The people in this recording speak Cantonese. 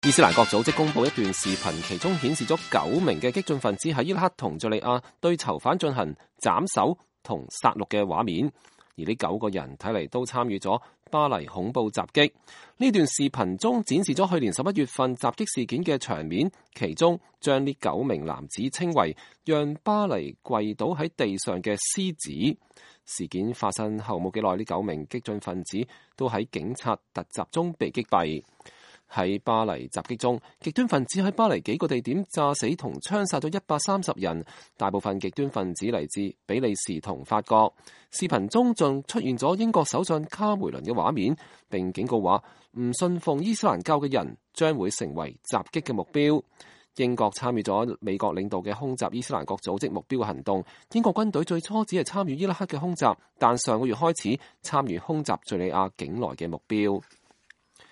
伊斯蘭國組織公布一段視頻，其中顯示咗9名嘅激進分子喺伊拉克同敘利亞對囚犯進行斬首同殺戮嘅畫面，而呢9個人睇嚟都參與咗巴黎恐怖襲擊。呢段視頻中展示咗去年11月份襲擊事件嘅場面，其中將呢9名男子稱為讓巴黎跪倒喺地上嘅獅子。事件發生後冇幾耐，呢9名激進分子都喺警察突襲中被擊斃。喺巴黎襲擊中，極端分子喺巴黎幾個地點炸死同槍殺咗130人，大部分極端分子嚟自比利時同法國。視頻中仲出現咗英國首相卡梅倫嘅畫面，並警告話唔信奉伊斯蘭教嘅人將會成為襲擊嘅目標。英國參與咗美國領導嘅空襲伊斯蘭國組織目標嘅行動。英國軍隊最初只係參與伊拉克嘅空襲，但上個月開始參與空襲敘利亞境內嘅目標。